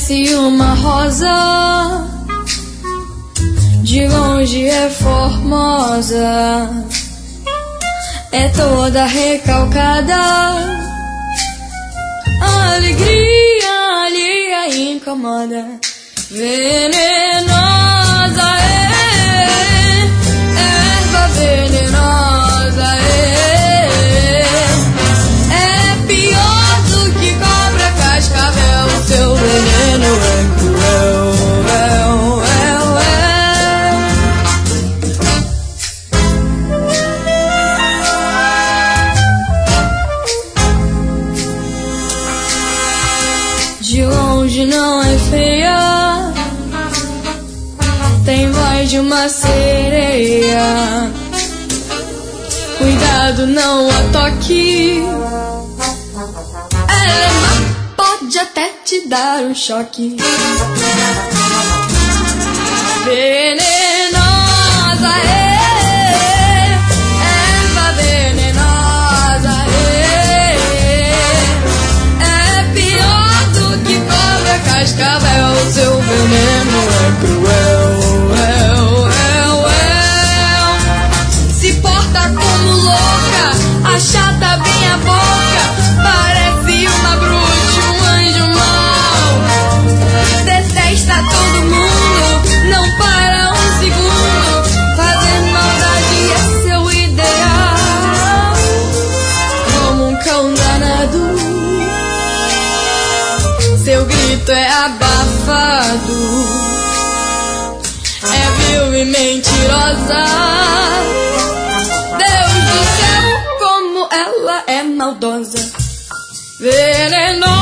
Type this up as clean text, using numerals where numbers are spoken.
Parece uma rosa, de longe é formosa, é toda recalcada. A alegria alheia incomoda, venenosa erva venenosa é pior do que cobra cascavel. O seu veneno é cruel, De longe não é feia, tem voz de uma sereia. Cuidado, não a toque, ela é má, pode até te dar um choque. Venenosa erva venenosa é pior do que cobra cascavel. O seu veneno é cruel, se porta como louca, achata bem a boca, parece uma bruxa, um anjo mau. Detesta todo mundo, não para um segundo, fazer maldade é seu ideal. Como um cão danado, seu grito é abafado, é vil e mentirosa. Deus do céu, como ela é maldosa, venenosa.